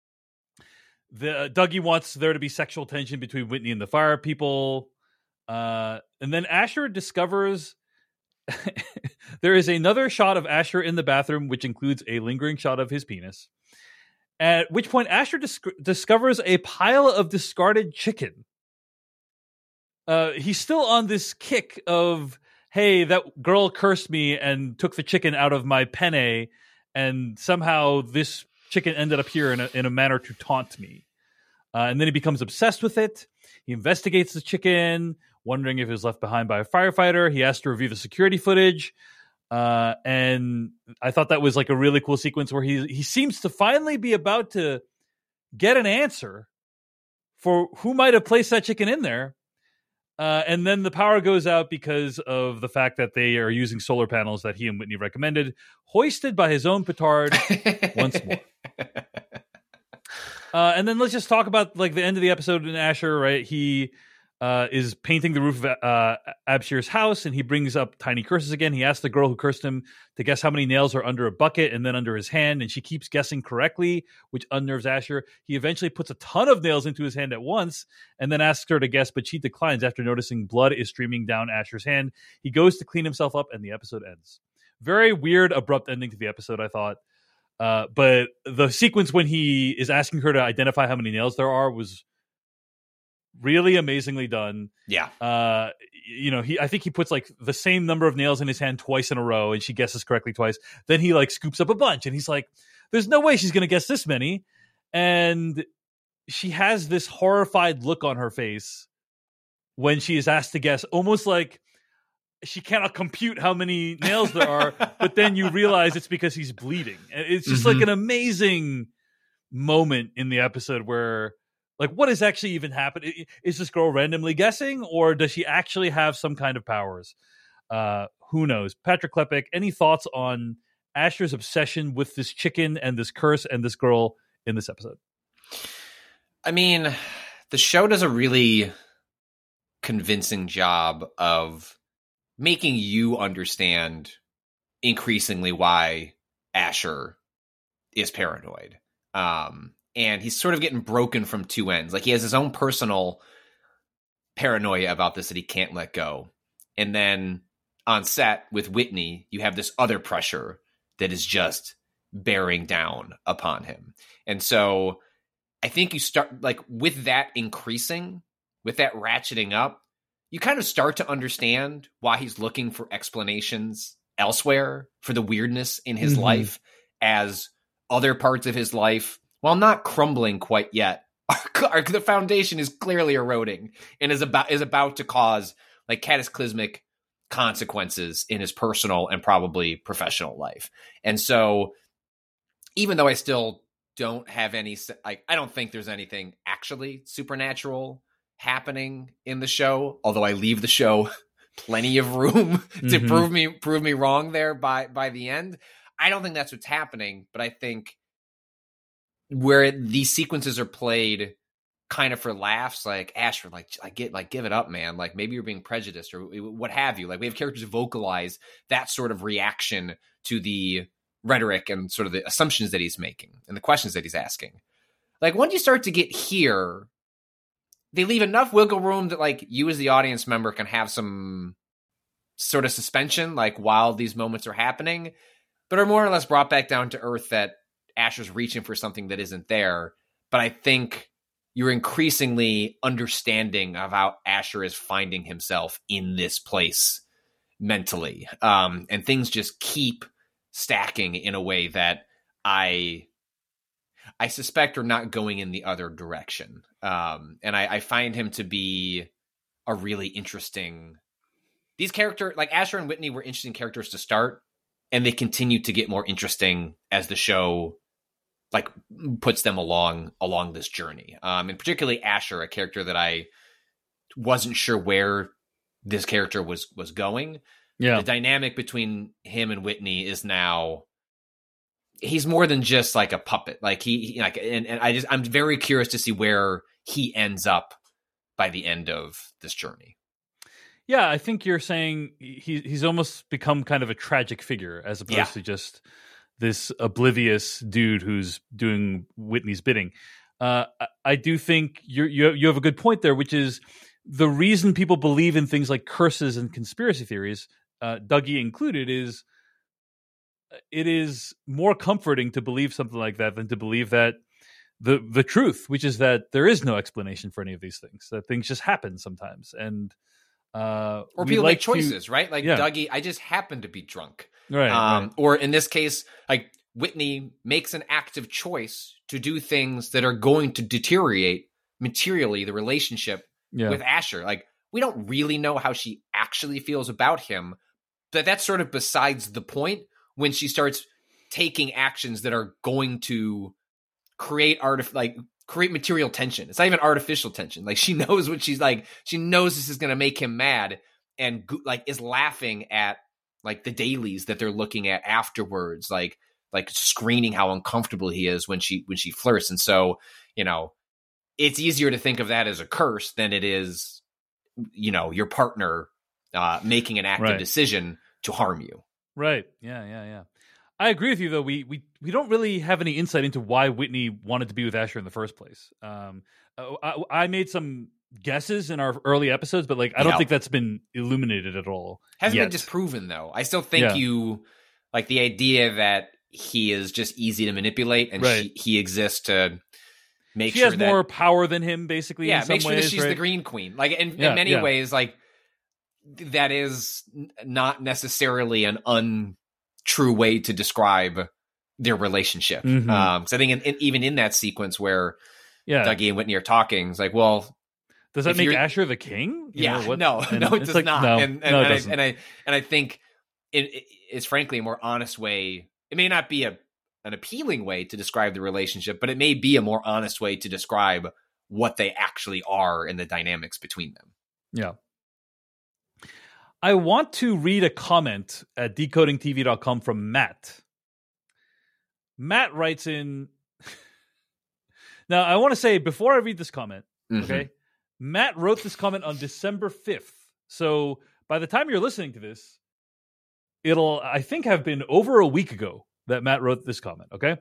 the uh, Dougie wants there to be sexual tension between Whitney and the fire people, uh, and then Asher discovers there is another shot of Asher in the bathroom, which includes a lingering shot of his penis. At which point, Asher dis- discovers a pile of discarded chicken. Uh, he's still on this kick of, hey, that girl cursed me and took the chicken out of my penne, and somehow this chicken ended up here in a, in a manner to taunt me. Uh, and then he becomes obsessed with it. He investigates the chicken, wondering if it was left behind by a firefighter. He has to review the security footage. Uh, and I thought that was like a really cool sequence where he he seems to finally be about to get an answer for who might have placed that chicken in there. Uh, and then the power goes out because of the fact that they are using solar panels that he and Whitney recommended, hoisted by his own petard once more. Uh, and then let's just talk about like the end of the episode in Asher, right? He uh, is painting the roof of uh, Abshir's house, and he brings up tiny curses again. He asks the girl who cursed him to guess how many nails are under a bucket and then under his hand, and she keeps guessing correctly, which unnerves Asher. He eventually puts a ton of nails into his hand at once and then asks her to guess, but she declines after noticing blood is streaming down Asher's hand. He goes to clean himself up, and the episode ends. Very weird, abrupt ending to the episode, I thought. Uh, but the sequence when he is asking her to identify how many nails there are was really amazingly done. Yeah. Uh, you know, he I think he puts like the same number of nails in his hand twice in a row, and she guesses correctly twice. Then he like scoops up a bunch, and he's like, "There's no way she's going to guess this many." And she has this horrified look on her face when she is asked to guess, almost like she cannot compute how many nails there are, but then you realize it's because he's bleeding. And it's just Mhm. like an amazing moment in the episode where, like, what is actually even happening? Is this girl randomly guessing, or does she actually have some kind of powers? Uh, who knows? Patrick Klepek, any thoughts on Asher's obsession with this chicken and this curse and this girl in this episode? I mean, the show does a really convincing job of making you understand increasingly why Asher is paranoid. Um, and he's sort of getting broken from two ends. Like, he has his own personal paranoia about this that he can't let go. And then on set with Whitney, you have this other pressure that is just bearing down upon him. And so I think you start, like, with that increasing, with that ratcheting up, you kind of start to understand why he's looking for explanations elsewhere for the weirdness in his Mm-hmm. life, as other parts of his life, while not crumbling quite yet, our, our, the foundation is clearly eroding and is about is about to cause like cataclysmic consequences in his personal and probably professional life. And so, even though I still don't have any, like, I don't think there's anything actually supernatural happening in the show, although I leave the show plenty of room to mm-hmm. prove me prove me wrong there by by the end. I don't think that's what's happening, but I think where these sequences are played kind of for laughs, like Asher, like I get like give it up, man. Like maybe you're being prejudiced or what have you. Like we have characters vocalize that sort of reaction to the rhetoric and sort of the assumptions that he's making and the questions that he's asking. Like once you start to get here, they leave enough wiggle room that like you as the audience member can have some sort of suspension, like while these moments are happening, but are more or less brought back down to earth that Asher's reaching for something that isn't there. But I think you're increasingly understanding of how Asher is finding himself in this place mentally. Um, and things just keep stacking in a way that I I suspect are not going in the other direction. Um, and I, I find him to be a really interesting... These characters, like Asher and Whitney, were interesting characters to start, and they continue to get more interesting as the show like puts them along along this journey. Um, and particularly Asher, a character that I wasn't sure where this character was was going. Yeah, the dynamic between him and Whitney is now he's more than just like a puppet. Like he, he like, and, and I just I'm very curious to see where he ends up by the end of this journey. Yeah, I think you're saying he he's almost become kind of a tragic figure as opposed yeah. to just this oblivious dude who's doing Whitney's bidding. Uh, I, I do think you you you have a good point there, which is the reason people believe in things like curses and conspiracy theories, uh, Dougie included, is it is more comforting to believe something like that than to believe that the the truth, which is that there is no explanation for any of these things, that things just happen sometimes. And uh, or people like make choices, to, right? Like yeah. Dougie, I just happen to be drunk. Right, um, right. Or in this case, like Whitney makes an active choice to do things that are going to deteriorate materially the relationship yeah. with Asher. Like we don't really know how she actually feels about him, but that's sort of besides the point when she starts taking actions that are going to create art, like create material tension. It's not even artificial tension. Like she knows what she's like. She knows this is going to make him mad, and like is laughing at like the dailies that they're looking at afterwards, like like screening how uncomfortable he is when she when she flirts. And so, you know, it's easier to think of that as a curse than it is, you know, your partner uh, making an active right. decision to harm you. Right. Yeah. Yeah. Yeah. I agree with you, though. We we we don't really have any insight into why Whitney wanted to be with Asher in the first place. Um, I, I made some guesses in our early episodes, but like I don't yeah. think that's been illuminated at all. Hasn't yet. been disproven, though. I still think yeah. you like the idea that he is just easy to manipulate, and right. she, he exists to make she sure has that, more power than him, basically. Yeah, in some make sure ways, that she's right? the Green Queen. Like in, yeah, in many yeah. ways, like that is not necessarily an untrue way to describe their relationship. Mm-hmm. Um, because I think in, in, even in that sequence where yeah. Dougie and Whitney are talking, it's like, well, does that make Asher the king? You yeah, know, what, no, and no, it does like, not. No, and and, no, and, it I, and I and I think it, it, it's frankly a more honest way. It may not be a an appealing way to describe the relationship, but it may be a more honest way to describe what they actually are and the dynamics between them. Yeah. I want to read a comment at decoding T V dot com from Matt. Matt writes in. Now, I want to say before I read this comment, mm-hmm. okay, Matt wrote this comment on December fifth. So by the time you're listening to this, it'll, I think, have been over a week ago that Matt wrote this comment, okay?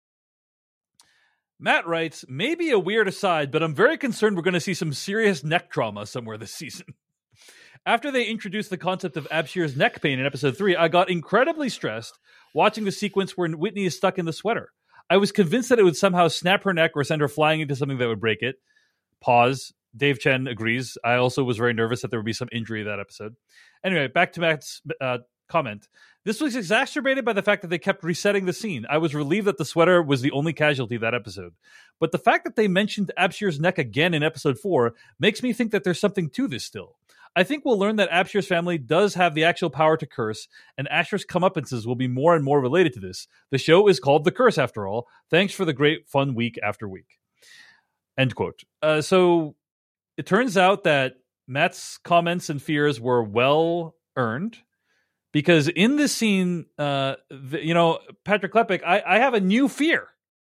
Matt writes, maybe a weird aside, but I'm very concerned we're going to see some serious neck trauma somewhere this season. After they introduced the concept of Abshir's neck pain in episode three, I got incredibly stressed watching the sequence where Whitney is stuck in the sweater. I was convinced that it would somehow snap her neck or send her flying into something that would break it. Pause. Dave Chen agrees. I also was very nervous that there would be some injury that episode. Anyway, back to Matt's uh, comment. This was exacerbated by the fact that they kept resetting the scene. I was relieved that the sweater was the only casualty of that episode. But the fact that they mentioned Abshir's neck again in episode four makes me think that there's something to this still. I think we'll learn that Abshir's family does have the actual power to curse, and Asher's comeuppances will be more and more related to this. The show is called The Curse, after all. Thanks for the great fun week after week. End quote. Uh, so it turns out that Matt's comments and fears were well earned, because in this scene, uh, the, you know, Patrick Klepek, I, I have a new fear.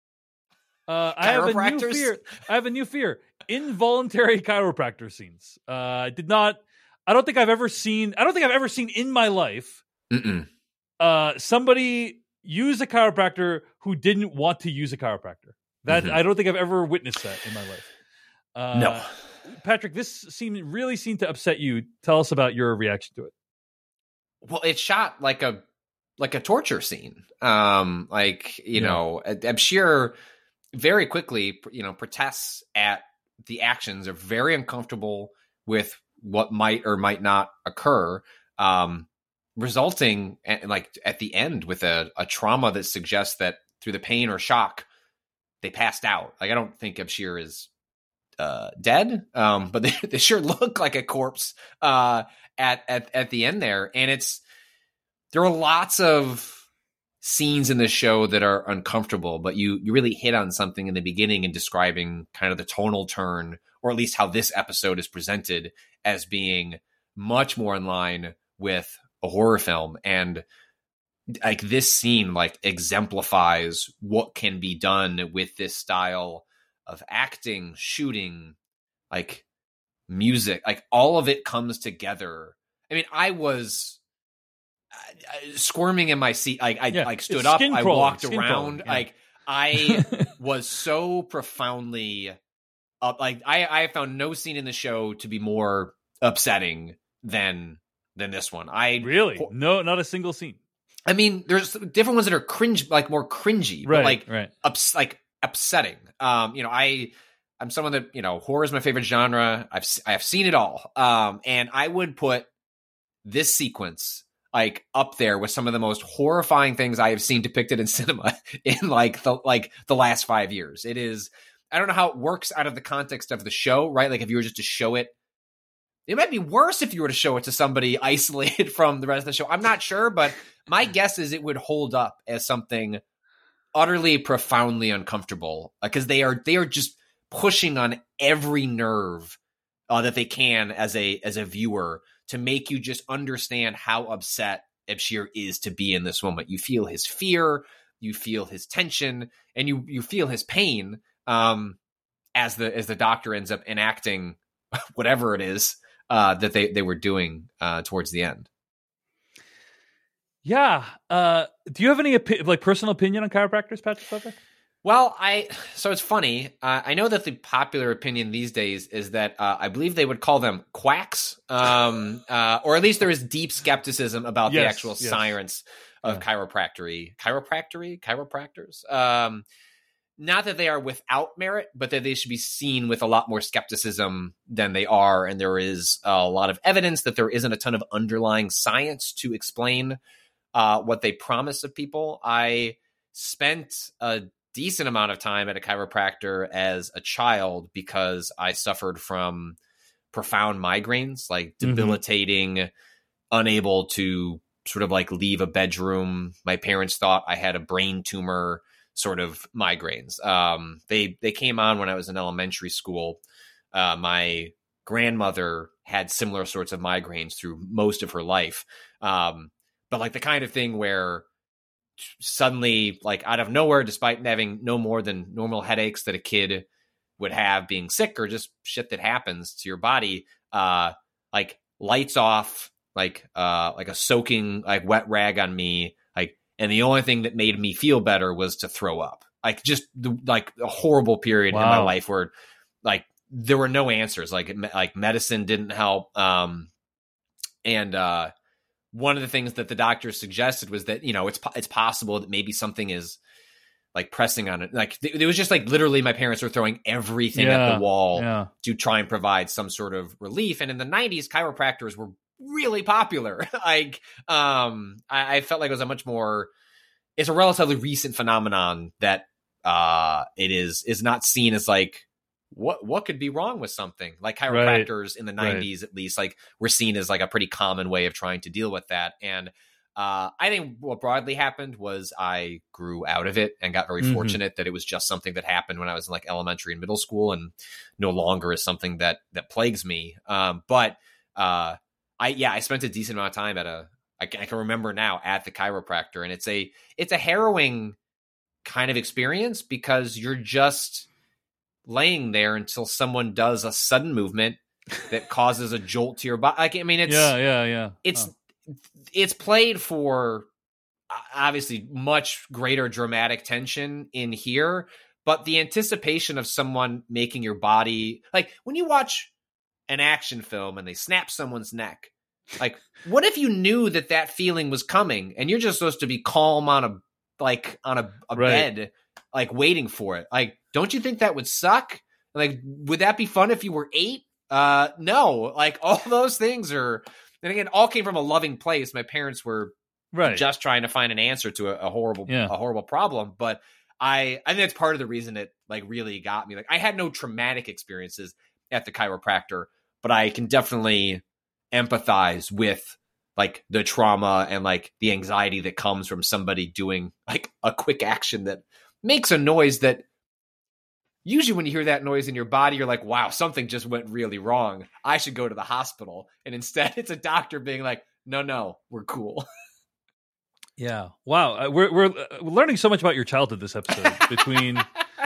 Uh, I have a new fear. I have a new fear. Involuntary chiropractor scenes. Uh, I did not. I don't think I've ever seen. I don't think I've ever seen in my life Mm-mm. uh, somebody use a chiropractor who didn't want to use a chiropractor. That mm-hmm. I don't think I've ever witnessed that in my life. Uh, no, Patrick, this seemed really seemed to upset you. Tell us about your reaction to it. Well, it's shot like a like a torture scene. Um, like you yeah. know, Abshir very quickly, you know, protests at the actions, are very uncomfortable with what might or might not occur, um, resulting at, like at the end with a, a trauma that suggests that through the pain or shock, they passed out. Like, I don't think Abshir is uh, dead, um, but they, they sure look like a corpse uh, at, at, at the end there. And it's, there are lots of scenes in the show that are uncomfortable, but you you really hit on something in the beginning in describing kind of the tonal turn, or at least how this episode is presented as being much more in line with a horror film. And like this scene like exemplifies what can be done with this style of acting, shooting, like music, like all of it comes together. I mean, I was squirming in my seat. Like I yeah, like stood up, I walked around. Yeah. Like I was so profoundly up. Like I, I found no scene in the show to be more upsetting than than this one. I really no, not a single scene. I mean, there's different ones that are cringe, like more cringy, right, but like right. ups, like upsetting. Um, you know, I I'm someone that, you know, horror is my favorite genre. I've I've seen it all. Um, and I would put this sequence like up there with some of the most horrifying things I have seen depicted in cinema in like the like the last five years. It is, I don't know how it works out of the context of the show, right? Like if you were just to show it, it might be worse if you were to show it to somebody isolated from the rest of the show. I'm not sure, but my guess is it would hold up as something utterly profoundly uncomfortable, because they are they are just pushing on every nerve uh, that they can as a as a viewer to make you just understand how upset Abshir is to be in this moment. You feel his fear, you feel his tension, and you you feel his pain um, as the as the doctor ends up enacting whatever it is uh, that they, they were doing uh, towards the end. Yeah. Uh, do you have any opi- like personal opinion on chiropractors, Patrick Klepek? Well, I so it's funny. Uh, I know that the popular opinion these days is that uh, I believe they would call them quacks, um, uh, or at least there is deep skepticism about yes, the actual yes. science of yeah. chiropractory, chiropractory, chiropractors. Um, not that they are without merit, but that they should be seen with a lot more skepticism than they are. And there is a lot of evidence that there isn't a ton of underlying science to explain uh, what they promise of people. I spent a decent amount of time at a chiropractor as a child because I suffered from profound migraines, like debilitating, mm-hmm. unable to sort of like leave a bedroom. My parents thought I had a brain tumor, sort of migraines. Um, they, they came on when I was in elementary school. Uh, my grandmother had similar sorts of migraines through most of her life. Um, but like the kind of thing where suddenly, like out of nowhere, despite having no more than normal headaches that a kid would have being sick or just shit that happens to your body, uh, like lights off, like, uh, like a soaking, like wet rag on me. Like, and the only thing that made me feel better was to throw up. Like just the, like a horrible period wow. in my life where like there were no answers. Like, like medicine didn't help. Um, and, uh, one of the things that the doctor suggested was that, you know, it's it's possible that maybe something is like pressing on it. Like it was just like literally my parents were throwing everything yeah, at the wall yeah. to try and provide some sort of relief. And in the nineties, chiropractors were really popular. like, um, I, I felt like it was a much more, it's a relatively recent phenomenon that uh, it is is not seen as like, what what could be wrong with something? Like chiropractors right. in the nineties, right. at least, like were seen as like a pretty common way of trying to deal with that. And uh, I think what broadly happened was I grew out of it and got very mm-hmm. fortunate that it was just something that happened when I was in like elementary and middle school, and no longer is something that that plagues me. Um, but uh, I yeah, I spent a decent amount of time at a I can, I can remember now at the chiropractor, and it's a it's a harrowing kind of experience because you're just laying there until someone does a sudden movement that causes a jolt to your body. Like, I mean, it's yeah, yeah, yeah. It's oh. it's played for obviously much greater dramatic tension in here, but the anticipation of someone making your body, like when you watch an action film and they snap someone's neck, like what if you knew that that feeling was coming and you're just supposed to be calm on a like on a, a right. bed, like waiting for it? Like, don't you think that would suck? Like, would that be fun if you were eight? Uh, no, like all those things are, and again, all came from a loving place. My parents were right. just trying to find an answer to a, a horrible, yeah. a horrible problem. But I, I think that's part of the reason it like really got me. Like, I had no traumatic experiences at the chiropractor, but I can definitely empathize with like the trauma and like the anxiety that comes from somebody doing like a quick action that makes a noise that usually when you hear that noise in your body, you're like, wow, something just went really wrong. I should go to the hospital. And instead it's a doctor being like, no, no, we're cool. Yeah. Wow. Uh, we're, we're learning so much about your childhood this episode between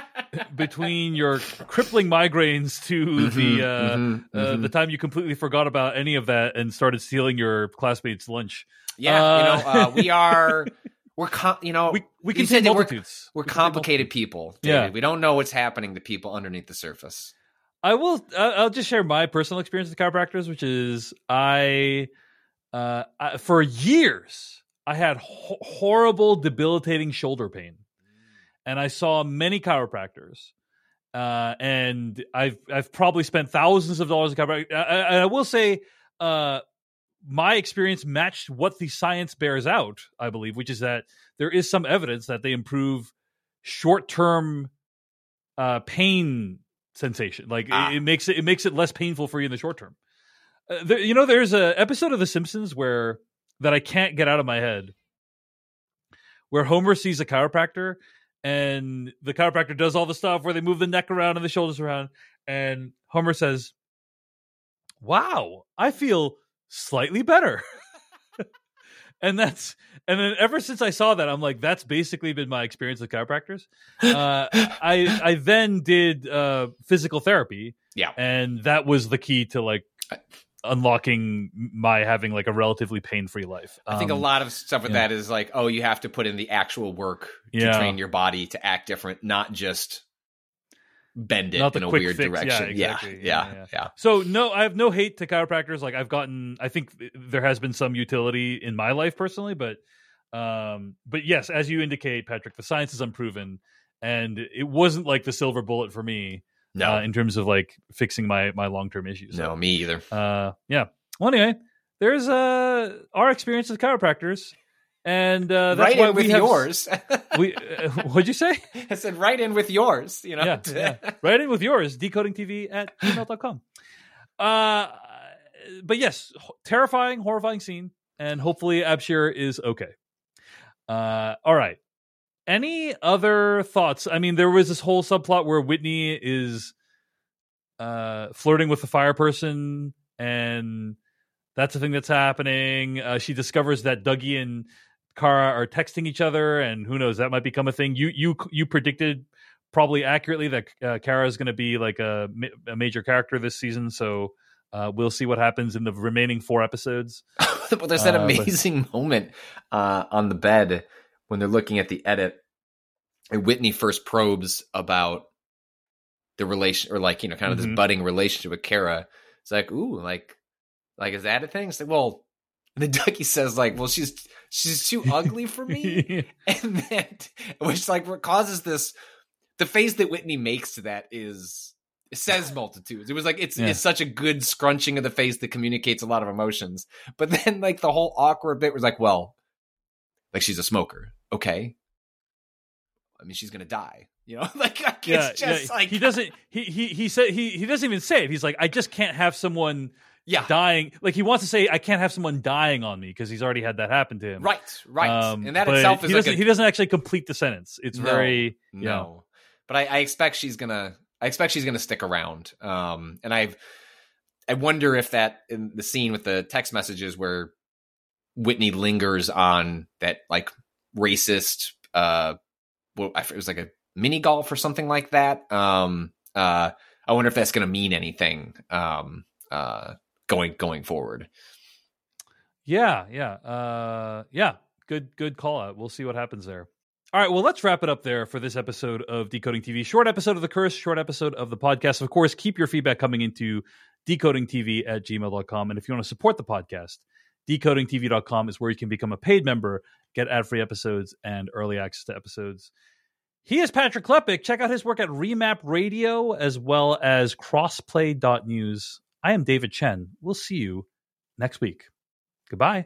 between your crippling migraines to mm-hmm, the uh, mm-hmm, uh, mm-hmm. the time you completely forgot about any of that and started stealing your classmates' lunch. Yeah, uh, you know, uh, we are we're com- you know we we contain multitudes. We're, we're we complicated people. David. Yeah, we don't know what's happening to people underneath the surface. I will. I'll just share my personal experience with chiropractors, which is I, uh, I for years I had ho- horrible, debilitating shoulder pain. And I saw many chiropractors, uh, and I've I've probably spent thousands of dollars in chiropractic. I, I, I will say, uh, my experience matched what the science bears out. I believe, which is that there is some evidence that they improve short-term uh, pain sensation. Like ah. it, it makes it it makes it less painful for you in the short term. Uh, there, you know, there's an episode of The Simpsons where that I can't get out of my head, where Homer sees a chiropractor. And the chiropractor does all the stuff where they move the neck around and the shoulders around. And Homer says, wow, I feel slightly better. and that's, and then ever since I saw that, I'm like, that's basically been my experience with chiropractors. Uh, I, I then did uh, physical therapy. Yeah. And that was the key to like unlocking my having like a relatively pain-free life. I think um, a lot of stuff with yeah. that is like, oh, you have to put in the actual work to yeah. train your body to act different, not just bend it not in a weird fix. direction. Yeah, exactly. yeah, yeah, yeah, yeah. So no, I have no hate to chiropractors. Like I've gotten, I think there has been some utility in my life personally, but, um, but yes, as you indicate, Patrick, the science is unproven, and it wasn't like the silver bullet for me. No, uh, in terms of like fixing my my long term issues. No, so, me either. Uh, yeah. Well, anyway, there's uh our experience with chiropractors, and uh, that's right why in we with have, yours. we uh, what'd you say? I said right in with yours. You know, yeah, yeah. Right in with yours. decoding T V at gmail dot com. Uh, but yes, terrifying, horrifying scene, and hopefully Abshir is okay. Uh, all right. Any other thoughts? I mean, there was this whole subplot where Whitney is uh, flirting with the fire person, and that's the thing that's happening. Uh, she discovers that Dougie and Kara are texting each other, and who knows, that might become a thing. You you you predicted probably accurately that uh, Kara is going to be like a, a major character this season, so uh, we'll see what happens in the remaining four episodes. Well, there's that uh, amazing but... moment uh, on the bed when they're looking at the edit, and Whitney first probes about the relation, or like, you know, kind of mm-hmm. this budding relationship with Kara. It's like, ooh, like, like, is that a thing? It's like, well, and then Dougie says like, well, she's, she's too ugly for me. And then, which like causes this, the face that Whitney makes to that is, It says multitudes. It was like, it's Yeah. it's such a good scrunching of the face that communicates a lot of emotions. But then like the whole awkward bit was like, well, like she's a smoker. Okay. I mean, she's going to die. You know, like, like Yeah, it's just yeah. like he doesn't. He he he said he he doesn't even say it. He's like, I just can't have someone yeah. dying. Like he wants to say, I can't have someone dying on me because he's already had that happen to him. Right, right. Um, and that but itself is he like doesn't. a, he doesn't actually complete the sentence. It's no, very no. you know. But I, I expect she's gonna. I expect she's gonna stick around. Um, and I've. I wonder if that in the scene with the text messages where Whitney lingers on that like racist. Uh, well, it was like a mini golf or something like that. Um, uh, I wonder if that's going to mean anything. Um, uh, going going forward. Yeah, yeah, uh, yeah. Good, good call out. We'll see what happens there. All right, well, let's wrap it up there for this episode of Decoding T V. Short episode of The Curse, short episode of the podcast. Of course, keep your feedback coming into decoding T V at gmail dot com. And if you want to support the podcast, decoding T V dot com is where you can become a paid member, get ad-free episodes, and early access to episodes. He is Patrick Klepek. Check out his work at Remap Radio as well as crossplay dot news. I am David Chen. We'll see you next week. Goodbye.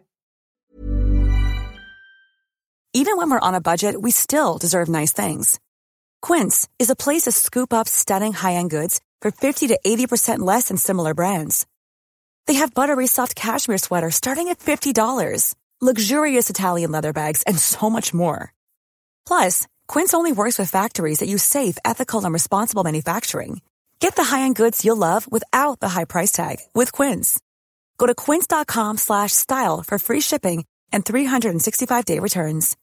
Even when we're on a budget, we still deserve nice things. Quince is a place to scoop up stunning high-end goods for fifty to eighty percent less than similar brands. They have buttery soft cashmere sweaters starting at fifty dollars, luxurious Italian leather bags, and so much more. Plus, Quince only works with factories that use safe, ethical, and responsible manufacturing. Get the high-end goods you'll love without the high price tag with Quince. Go to quince dot com slash style for free shipping and three sixty-five day returns.